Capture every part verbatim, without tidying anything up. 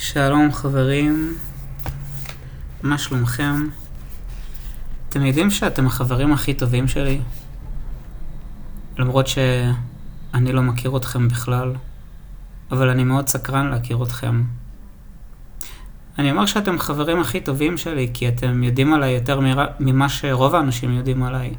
שלום חברים, מה שלומכם? אתם יודעים שאתם החברים הכי טובים שלי? למרות שאני לא מכיר אתכם בכלל, אבל אני מאוד סקרן להכיר אתכם. אני אומר שאתם חברים הכי טובים שלי כי אתם יודעים עליי יותר ממה שרוב האנשים יודעים עליי.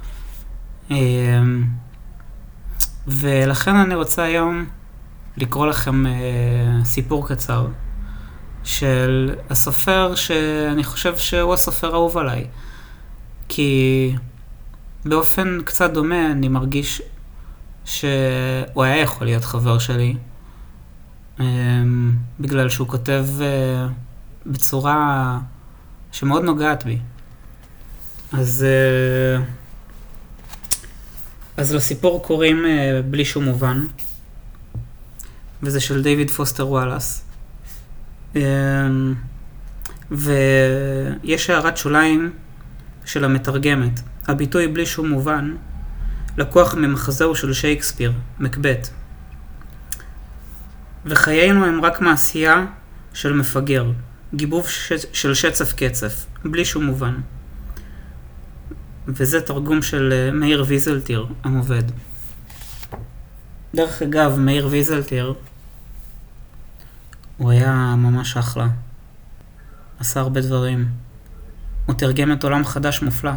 ולכן אני רוצה היום לקרוא לכם סיפור קצר של הסופר שאני חושב שהוא הסופר האהוב עליי, כי באופן קצת דומה אני מרגיש שהוא היה יכול להיות חבר שלי, בגלל שהוא כותב בצורה שמאוד נוגעת בי. אז אז לסיפור קוראים בלי שום מובן, וזה של דיוויד פוסטר וואלאס. ויש הערת שוליים של המתרגמת. הביטוי בלי שום מובן לקוח ממחזהו של שייקספיר, מקבט. וחיינו הם רק מעשייה של מפגר, גיבוב ש... של שצף קצף, בלי שום מובן. וזה תרגום של מאיר ויזלטיר, המובד. דרך אגב, מאיר ויזלטיר, הוא היה ממש אחלה. עשה הרבה דברים. הוא תרגם את עולם חדש מופלא.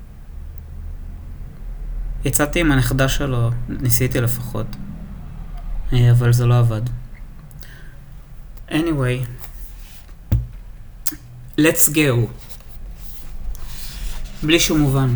יצאתי עם הנכדה שלו, ניסיתי לפחות. אבל זה לא עבד. anyway. let's go. בלי שום מובן.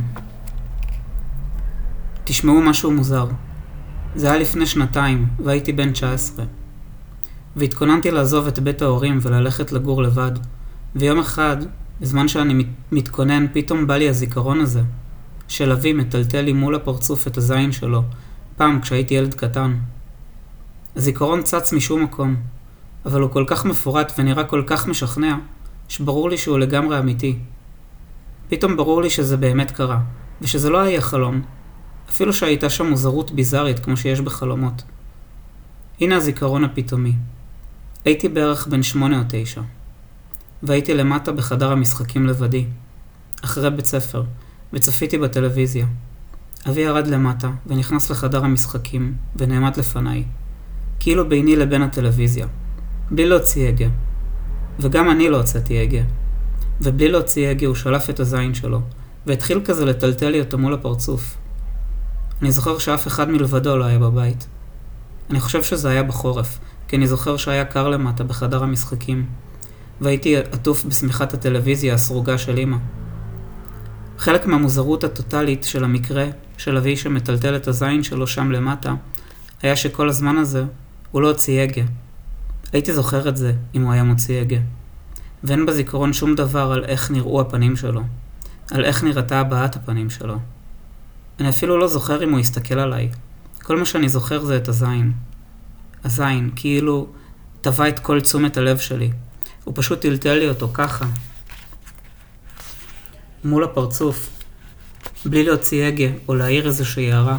תשמעו משהו מוזר. זה היה לפני שנתיים, והייתי בן תשע עשרה. והתכוננתי לעזוב את בית ההורים וללכת לגור לבד. ויום אחד, בזמן שאני מתכונן, פתאום בא לי הזיכרון הזה, של אבי מטלטל לי מול הפרצוף את הזין שלו, פעם כשהייתי ילד קטן. הזיכרון צץ משום מקום, אבל הוא כל כך מפורט ונראה כל כך משכנע, שברור לי שהוא לגמרי אמיתי. פתאום ברור לי שזה באמת קרה, ושזה לא היה חלום, אפילו שהייתה שם מוזרות ביזרית כמו שיש בחלומות. הנה הזיכרון הפתאומי. הייתי בערך בן שמונה או תשע, והייתי למטה בחדר המשחקים לבדי, אחרי בית ספר, וצפיתי בטלוויזיה. אבי ירד למטה ונכנס לחדר המשחקים ונעמד לפניי, כאילו ביני לבין הטלוויזיה, בלי להוציא הגה. וגם אני לא הוצאתי הגה. ובלי להוציא הגה הוא שלף את הזין שלו, והתחיל כזה לטלטל לי אותו מול הפרצוף. אני זוכר שאף אחד מלבדו לא היה בבית. אני חושב שזה היה בחורף, כי אני זוכר שהיה קר למטה בחדר המשחקים, והייתי עטוף בשמיכת הטלוויזיה הסרוגה של אמא. חלק מהמוזרות הטוטלית של המקרה של אבי שמטלטל את הזין שלו שם למטה, היה שכל הזמן הזה הוא לא הוציא הגה. הייתי זוכר את זה אם הוא היה מוציא הגה. ואין בזיכרון שום דבר על איך נראו הפנים שלו, על איך נראתה הבעת הפנים שלו. אני אפילו לא זוכר אם הוא הסתכל עליי. כל מה שאני זוכר זה את הזין. הזין, כאילו טבע את כל תשומת הלב שלי. הוא פשוט טלטל לי אותו ככה, מול הפרצוף, בלי להוציא הגה או להעיר איזושהי הערה.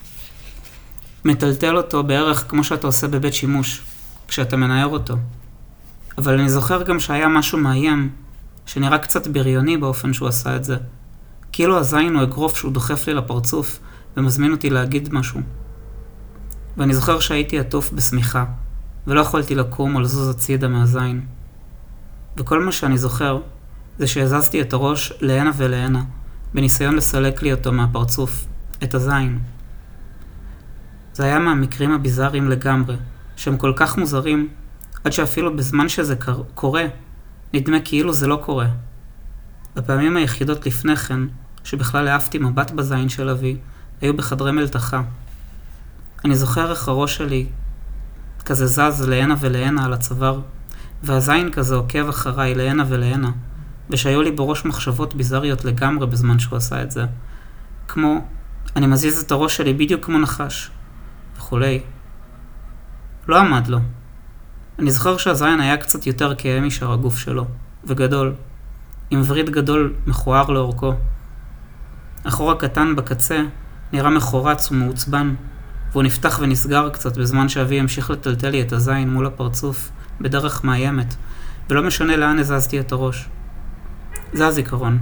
מטלטל אותו בערך כמו שאתה עושה בבית שימוש, כשאתה מנער אותו. אבל אני זוכר גם שהיה משהו מאיים, שנראה קצת בריוני באופן שהוא עשה את זה. כאילו הזין הוא אגרוף שהוא דוחף לי לפרצוף, ומזמין אותי להגיד משהו. ואני זוכר שהייתי עטוף בשמיכה, ולא יכולתי לקום או לזוז הצידה מהזין. וכל מה שאני זוכר, זה שהזזתי את הראש להנה ולהנה, בניסיון לסלק לי אותו מהפרצוף, את הזין. זה היה מהמקרים הביזריים לגמרי, שהם כל כך מוזרים, עד שאפילו בזמן שזה קורה, נדמה כאילו זה לא קורה. הפעמים היחידות לפני כן, שבכלל העפתי מבט בזין של אבי, היו בחדרי מלתחה. אני זוכר איך הראש שלי כזה זז להנה ולהנה על הצוואר, והזין כזה עוקב אחריי להנה ולהנה, ושהיו לי בראש מחשבות ביזריות לגמרי בזמן שהוא עשה את זה. כמו, אני מזיז את הראש שלי בדיוק כמו נחש, וכולי. לא עמד לו. אני זוכר שהזין היה קצת יותר כהה משאר הגוף שלו, וגדול, עם וריד גדול מכוער לאורכו. החור הקטן בקצה נראה מחורץ ומעוצבן, והוא נפתח ונסגר קצת בזמן שאבי המשיך לטלטל לי את הזין מול הפרצוף בדרך מאיימת, ולא משנה לאן הזזתי את הראש. זה הזיכרון.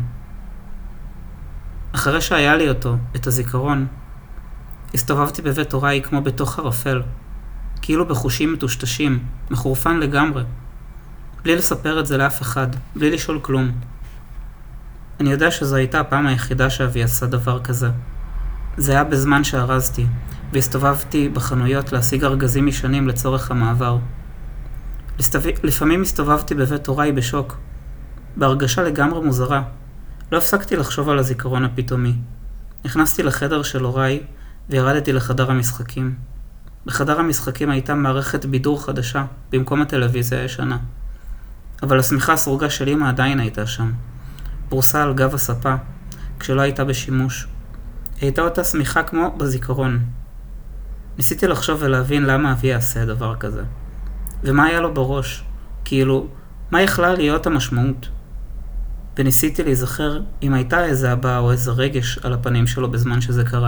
אחרי שהיה לי אותו, את הזיכרון, הסתובבתי בבית הוריי כמו בתוך ערפל, כאילו בחושים מטושטשים, מחורפן לגמרי, בלי לספר את זה לאף אחד, בלי לשאול כלום. אני יודע שזו הייתה הפעם היחידה שאבי עשה דבר כזה. זה היה בזמן שהרזתי, והסתובבתי בחנויות להשיג ארגזים ישנים לצורך המעבר. לפעמים הסתובבתי בבית הוריי בשוק, בהרגשה לגמרי מוזרה. לא הפסקתי לחשוב על הזיכרון הפתאומי. נכנסתי לחדר של הוריי וירדתי לחדר המשחקים. בחדר המשחקים הייתה מערכת בידור חדשה במקום הטלוויזיה הישנה. אבל השמיכה הסרוגה של אמא עדיין הייתה שם. פרוסה על גב הספה, כשלא הייתה בשימוש. הייתה אותה שמיכה כמו בזיכרון. ניסיתי לחשוב ולהבין למה אבי יעשה דבר כזה. ומה היה לו בראש? כאילו, מה יכלה להיות המשמעות? וניסיתי להיזכר אם הייתה איזה הבא או איזה רגש על הפנים שלו בזמן שזה קרה.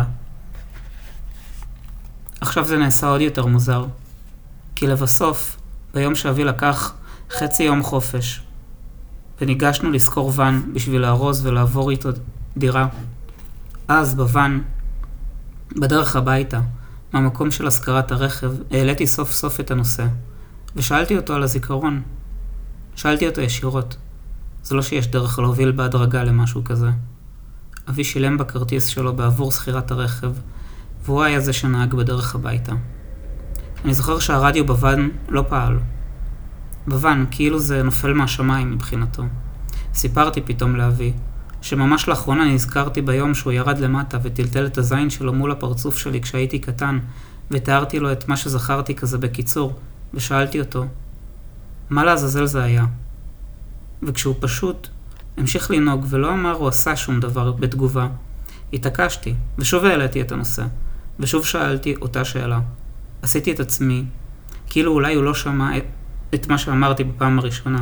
עכשיו זה נעשה עוד יותר מוזר. כי לבסוף, ביום שאבי לקח חצי יום חופש, וניגשנו לזכור ון בשביל לארוז ולעבור איתו דירה. אז בוון, בדרך הביתה, מהמקום של הזכרת הרכב, העליתי סוף סוף את הנושא, ושאלתי אותו על הזיכרון. שאלתי אותו ישירות. זה לא שיש דרך להוביל בהדרגה למשהו כזה. אבי שילם בכרטיס שלו בעבור שכירת הרכב, והוא היה זה שנהג בדרך הביתה. אני זוכר שהרדיו בוון לא פעל. בוון, כאילו זה נופל מהשמיים מבחינתו. סיפרתי פתאום לאבי, שממש לאחרונה נזכרתי ביום שהוא ירד למטה וטלטל את הזין שלו מול הפרצוף שלי כשהייתי קטן, ותיארתי לו את מה שזכרתי כזה בקיצור, ושאלתי אותו, מה לעזאזל זה היה? וכשהוא פשוט המשיך לנהוג ולא אמר או עשה שום דבר בתגובה, התעקשתי, ושוב העליתי את הנושא, ושוב שאלתי אותה שאלה. עשיתי את עצמי, כאילו אולי הוא לא שמע את, את מה שאמרתי בפעם הראשונה.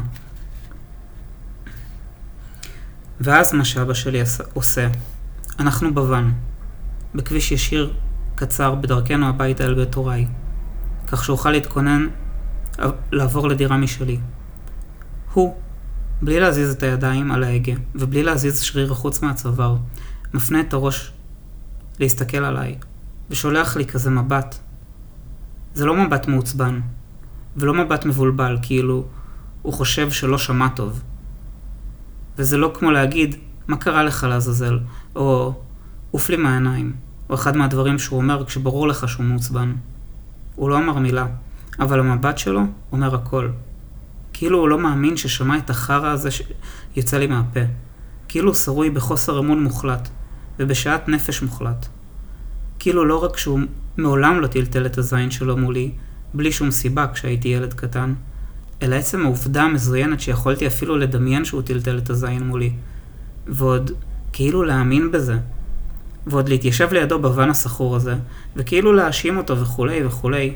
ואז מה שאבא שלי עושה, אנחנו בוון, בכביש ישיר קצר בדרכנו הביתה אל בית הוריי, כך שאוכל להתכונן לעבור לדירה משלי. הוא, בלי להזיז את הידיים על ההגה, ובלי להזיז שריר חוץ מהצוואר, מפנה את הראש להסתכל עליי, ושולח לי כזה מבט. זה לא מבט מעוצבן, ולא מבט מבולבל, כאילו הוא חושב שלא שמע טוב. וזה לא כמו להגיד, מה קרה לך לעזאזל, או עוף לי מהעיניים, או אחד מהדברים שהוא אומר כשברור לך שהוא מעוצבן. הוא לא אמר מילה, אבל המבט שלו אומר הכל. כאילו הוא לא מאמין ששמע את החרא הזה שיצא לי מהפה. כאילו הוא שרוי בחוסר אמון מוחלט, ובשעת נפש מוחלט. כאילו לא רק שהוא מעולם לא טלטל את הזין שלו מולי, בלי שום סיבה כשהייתי ילד קטן, אלא עצם העובדה המזוינת שיכולתי אפילו לדמיין שהוא טלטל את הזין מולי. ועוד כאילו להאמין בזה. ועוד להתיישב לידו בוון הסחור הזה, וכאילו להאשים אותו וכולי וכולי.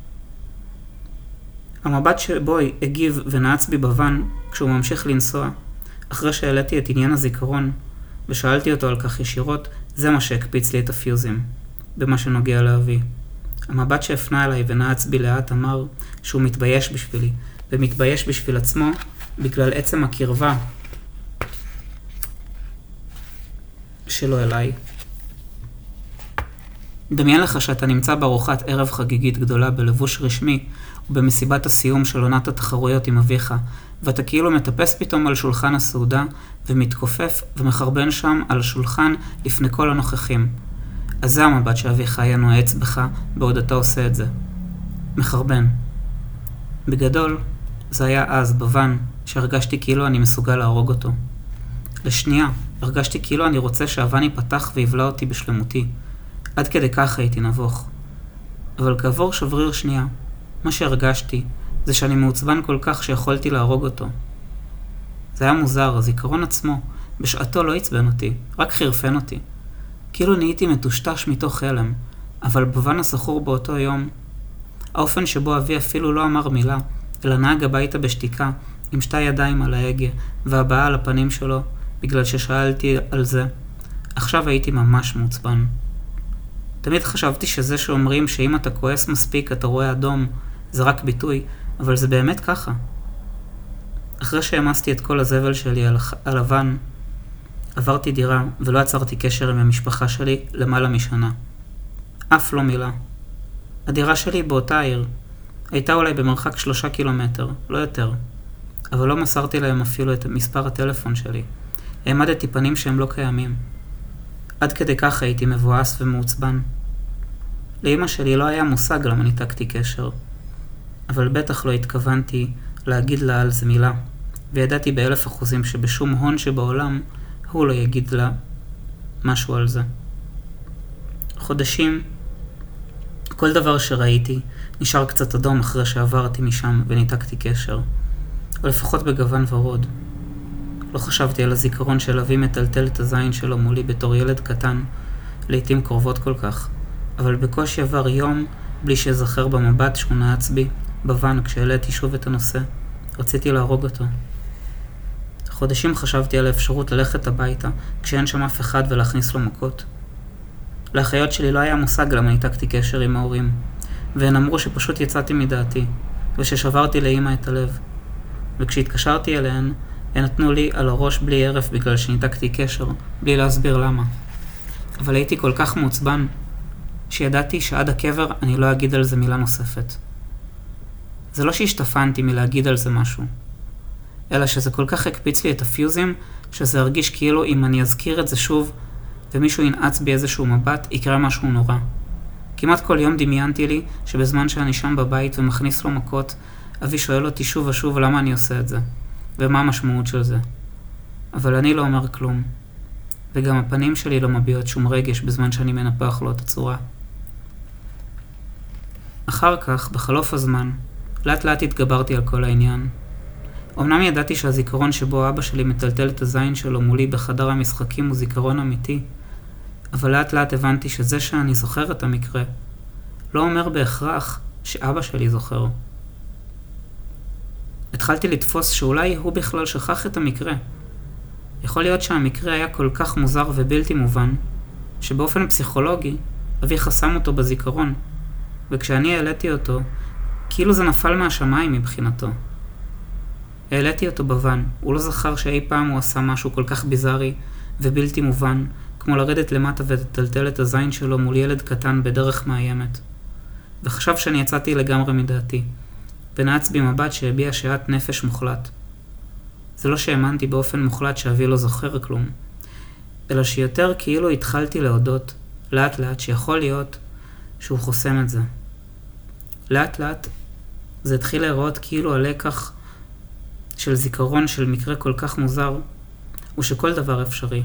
המבט שבו הגיב ונעץ בי בוון כשהוא ממשיך לנסוע, אחרי שהעליתי את עניין הזיכרון, ושאלתי אותו על כך ישירות, זה מה שהקפיץ לי את הפיוזים, במה שנוגע לאבי. המבט שהפנה אליי ונעץ בי לאט אמר שהוא מתבייש בשבילי, ומתבייש בשביל עצמו בגלל עצם הקרבה שלו אליי. דמיין לך שאתה נמצא בארוחת ערב חגיגית גדולה בלבוש רשמי, ובמסיבת הסיום של עונת התחרויות עם אביך, ואתה כאילו מטפס פתאום על שולחן הסעודה, ומתכופף ומחרבן שם על השולחן לפני כל הנוכחים. אז זה המבט שאביך היה נועץ בך בעוד אתה עושה את זה. מחרבן. בגדול, זה היה אז, בוון, שהרגשתי כאילו אני מסוגל להרוג אותו. לשנייה, הרגשתי כאילו אני רוצה שהוון ייפתח ויבלע אותי בשלמותי. עד כדי כך הייתי נבוך. אבל כעבור שבריר שנייה, מה שהרגשתי זה שאני מעוצבן כל כך שיכולתי להרוג אותו. זה היה מוזר, הזיכרון עצמו, בשעתו לא עצבן אותי, רק חירפן אותי. כאילו נהייתי מטושטש מתוך הלם, אבל בוון הסחור באותו יום, האופן שבו אבי אפילו לא אמר מילה, אלא נהג הביתה בשתיקה, עם שתי ידיים על ההגה, והבעה על הפנים שלו, בגלל ששאלתי על זה, עכשיו הייתי ממש מעוצבן. תמיד חשבתי שזה שאומרים שאם אתה כועס מספיק אתה רואה אדום, זה רק ביטוי, אבל זה באמת ככה. אחרי שהמסתי את כל הזבל שלי על הלבן, עברתי דירה ולא עצרתי קשר עם המשפחה שלי למעלה משנה. אף לא מילה. הדירה שלי באותה עיר הייתה אולי במרחק שלושה קילומטר, לא יותר. אבל לא מסרתי להם אפילו את מספר הטלפון שלי. העמדתי פנים שהם לא קיימים. עד כדי כך הייתי מבואס ומעוצבן. לאמא שלי לא היה מושג למה ניתקתי קשר. אבל בטח לא התכוונתי להגיד לה על זה מילה. וידעתי באלף אחוזים שבשום הון שבעולם הוא לא יגיד לה משהו על זה. חודשים, כל דבר שראיתי נשאר קצת אדום אחרי שעברתי משם וניתקתי קשר. או לפחות בגוון ורוד. לא חשבתי על הזיכרון של אבי מטלטל את הזין שלו מולי בתור ילד קטן, לעתים קרובות כל כך, אבל בקושי עבר יום בלי שזכר במבט שהוא נעץ בי, בוון כשהעליתי שוב את הנושא. רציתי להרוג אותו. חודשים חשבתי על האפשרות ללכת הביתה כשאין שם אף אחד ולהכניס לו מכות. לאחיות שלי לא היה מושג למה ניתקתי קשר עם ההורים, והן אמרו שפשוט יצאתי מדעתי, וששברתי לאמא את הלב. וכשהתקשרתי אליהן, הן נתנו לי על הראש בלי ערף בגלל שניתקתי קשר, בלי להסביר למה. אבל הייתי כל כך מעוצבן, שידעתי שעד הקבר אני לא אגיד על זה מילה נוספת. זה לא שהשתפנתי מלהגיד על זה משהו, אלא שזה כל כך הקפיץ לי את הפיוזים, שזה הרגיש כאילו אם אני אזכיר את זה שוב, ומישהו ינעץ בי איזשהו מבט, יקרה משהו נורא. כמעט כל יום דמיינתי לי שבזמן שאני שם בבית ומכניס לו מכות, אבי שואל אותי שוב ושוב למה אני עושה את זה, ומה המשמעות של זה. אבל אני לא אומר כלום, וגם הפנים שלי לא מביעות שום רגש בזמן שאני מנפח לו את הצורה. אחר כך, בחלוף הזמן, לאט לאט התגברתי על כל העניין. אמנם ידעתי שהזיכרון שבו אבא שלי מטלטל את הזין שלו מולי בחדר המשחקים הוא זיכרון אמיתי, אבל לאט לאט הבנתי שזה שאני זוכר את המקרה, לא אומר בהכרח שאבא שלי זוכר. התחלתי לתפוס שאולי הוא בכלל שכח את המקרה. יכול להיות שהמקרה היה כל כך מוזר ובלתי מובן, שבאופן פסיכולוגי אבי חסם אותו בזיכרון, וכשאני העליתי אותו, כאילו זה נפל מהשמיים מבחינתו. העליתי אותו בוון, הוא לא זכר שאי פעם הוא עשה משהו כל כך ביזרי ובלתי מובן, כמו לרדת למטה ולטלטל את הזין שלו מול ילד קטן בדרך מאיימת. וחשב שאני יצאתי לגמרי מדעתי, ונעץ בי מבט שהביע שאט נפש מוחלט. זה לא שהאמנתי באופן מוחלט שאבי לא זוכר כלום, אלא שיותר כאילו התחלתי להודות, לאט לאט שיכול להיות שהוא חוסם את זה. לאט לאט זה התחיל להיראות כאילו הלקח של זיכרון של מקרה כל כך מוזר, הוא שכל דבר אפשרי.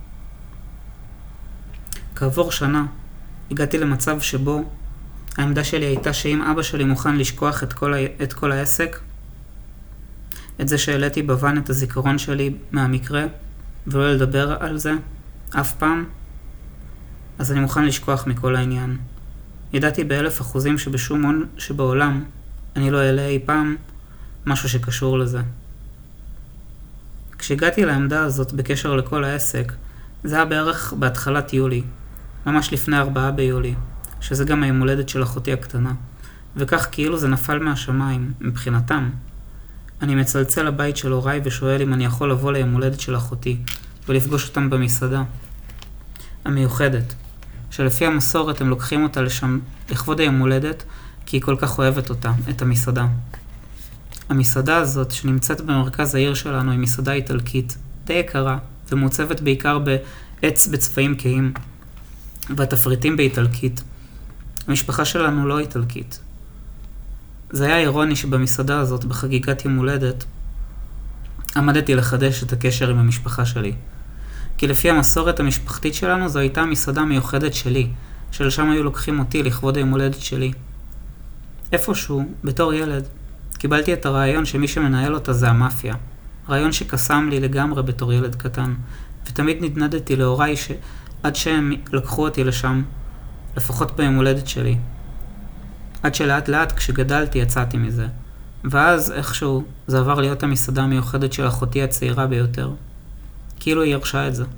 כעבור שנה, הגעתי למצב שבו העמדה שלי הייתה שאם אבא שלי מוכן לשכוח את כל, ה... את כל העסק, את זה שהעליתי בוון את הזיכרון שלי מהמקרה, ולא לדבר על זה אף פעם, אז אני מוכן לשכוח מכל העניין. ידעתי באלף אחוזים שבשום הון שבעולם אני לא אעלה אי פעם משהו שקשור לזה. כשהגעתי לעמדה הזאת בקשר לכל העסק, זה היה בערך בהתחלת יולי, ממש לפני ארבעה ביולי, שזה גם היום הולדת של אחותי הקטנה, וכך כאילו זה נפל מהשמיים, מבחינתם. אני מצלצל לבית של הוריי ושואל אם אני יכול לבוא ליום הולדת של אחותי, ולפגוש אותם במסעדה המיוחדת, שלפי המסורת הם לוקחים אותה לשם לכבוד היום הולדת, כי היא כל כך אוהבת אותה, את המסעדה. המסעדה הזאת שנמצאת במרכז העיר שלנו היא מסעדה איטלקית, די יקרה, ומוצבת בעיקר בעץ בצבעים כהים, והתפריטים באיטלקית. המשפחה שלנו לא איטלקית. זה היה אירוני שבמסעדה הזאת, בחגיגת יום הולדת, עמדתי לחדש את הקשר עם המשפחה שלי. כי לפי המסורת המשפחתית שלנו זו הייתה מסעדה מיוחדת שלי, שלשם היו לוקחים אותי לכבוד היום הולדת שלי. איפשהו, בתור ילד, קיבלתי את הרעיון שמי שמנהל אותה זה המאפיה. רעיון שקסם לי לגמרי בתור ילד קטן, ותמיד נדנדתי להוריי שעד שהם לקחו אותי לשם, לפחות ביום הולדת שלי. עד שלאט לאט כשגדלתי יצאתי מזה, ואז איכשהו זה עבר להיות המסעדה המיוחדת של אחותי הצעירה ביותר. כאילו היא ירשה את זה.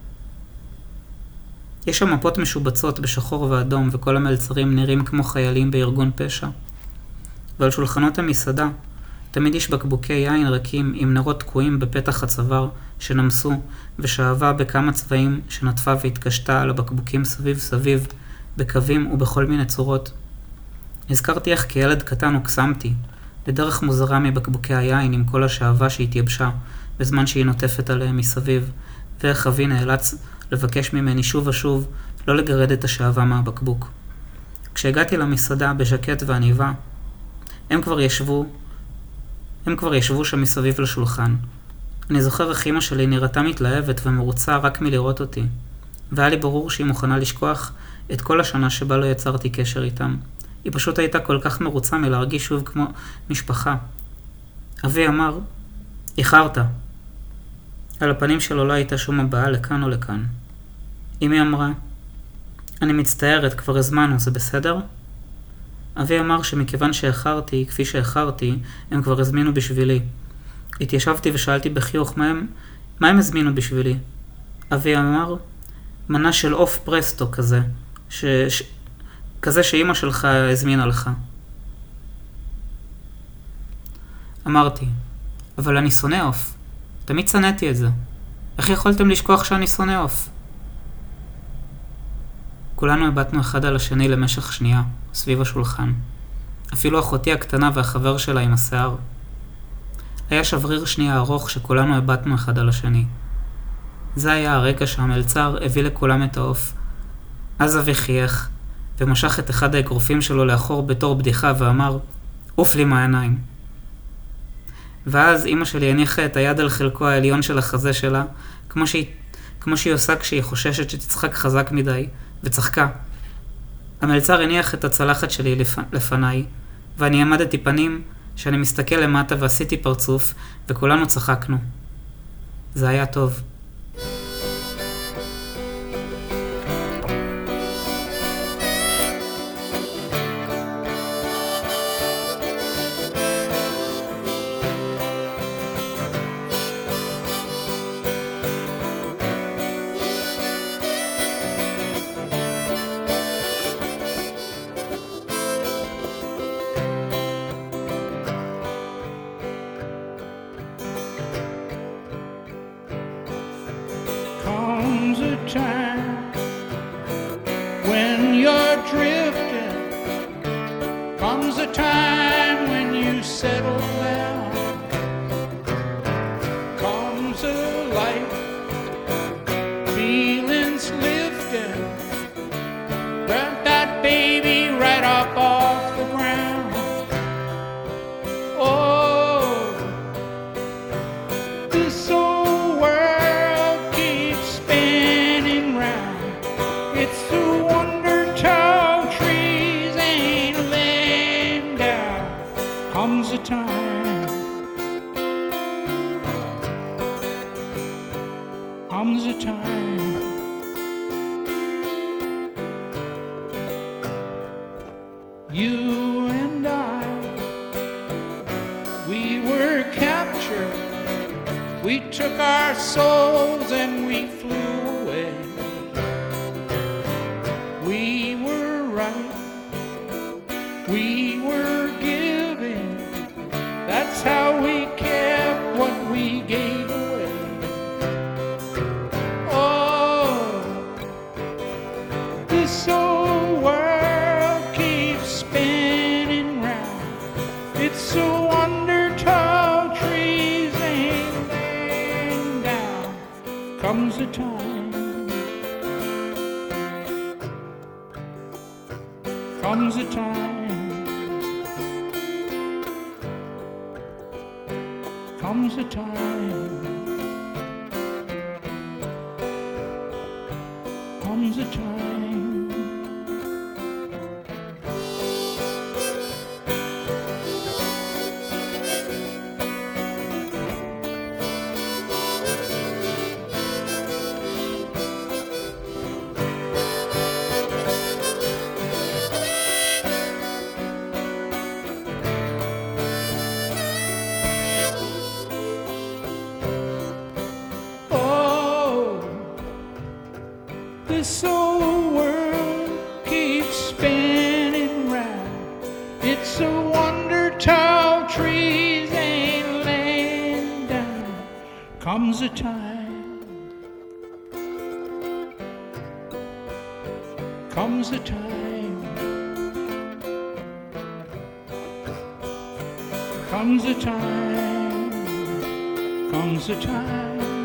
יש שם מפות משובצות בשחור ואדום, וכל המלצרים נראים כמו חיילים בארגון פשע. ועל שולחנות המסעדה תמיד יש בקבוקי יין ריקים עם נרות תקועים בפתח הצוואר שנמסו, ושאהבה בכמה צבעים שנטפה והתקשתה על הבקבוקים סביב סביב, בקווים ובכל מיני צורות. הזכרתי איך כילד קטן הוקסמתי, לדרך מוזרה מבקבוקי היין עם כל השאהבה שהתייבשה בזמן שהיא נוטפת עליהם מסביב, ואיך אבי נאלץ לבקש ממני שוב ושוב לא לגרד את השאהבה מהבקבוק. כשהגעתי למסעדה בז'קט ועניבה, הם כבר ישבו, הם כבר ישבו שם מסביב לשולחן. אני זוכר איך אמא שלי נראתה מתלהבת ומרוצה רק מלראות אותי, והיה לי ברור שהיא מוכנה לשכוח את כל השנה שבה לא יצרתי קשר איתם. היא פשוט הייתה כל כך מרוצה מלהרגיש שוב כמו משפחה. אבי אמר, איחרת. על הפנים שלו לא הייתה שום הבעה לכאן או לכאן. אמי אמרה, אני מצטערת, כבר הזמנו, זה בסדר? אבי אמר שמכיוון שאיחרתי, כפי שאיחרתי, הם כבר הזמינו בשבילי. התיישבתי ושאלתי בחיוך מה הם, מה הם הזמינו בשבילי. אבי אמר, מנה של אוף פרסטו כזה, ש... ש... כזה שאמא שלך הזמינה לך. אמרתי, אבל אני שונא אוף. תמיד שנאתי את זה. איך יכולתם לשכוח שאני שונא אוף? כולנו הבטנו אחד על השני למשך שנייה, סביב השולחן. אפילו אחותי הקטנה והחבר שלה עם השיער. היה שבריר שנייה ארוך שכולנו הבטנו אחד על השני. זה היה הרגע שהמלצר הביא לכולם את האוף. אז אבי חייך, ומשך את אחד האגרופים שלו לאחור בתור בדיחה ואמר, אוף לי מהעיניים. ואז אמא שלי הניחה את היד על חלקו העליון של החזה שלה, כמו שהיא, כמו שהיא עושה כשהיא חוששת שתצחק חזק מדי, וצחקה. המלצר הניח את הצלחת שלי לפ... לפניי, ואני עמדתי פנים שאני מסתכל למטה ועשיתי פרצוף, וכולנו צחקנו. זה היה טוב. Comes a time when you're drifting, comes a time when you settle down, comes a light, feelings lifting, grab that baby right up off the ground. Oh, this old world keeps spinning round. It's a wonder tall trees ain't laying down. Comes a time, comes a time. You and I, we were captured. We took our souls and we flew away. We were right, we were giving. That's how we kept what we gave away. Oh, this old world keeps spinning round. It's a wonder tall trees ain't laying down. Comes a time, comes a time, comes a time, comes a time. This old world keeps spinning round. It's a wonder comes a time, comes a time, comes a time, comes a time.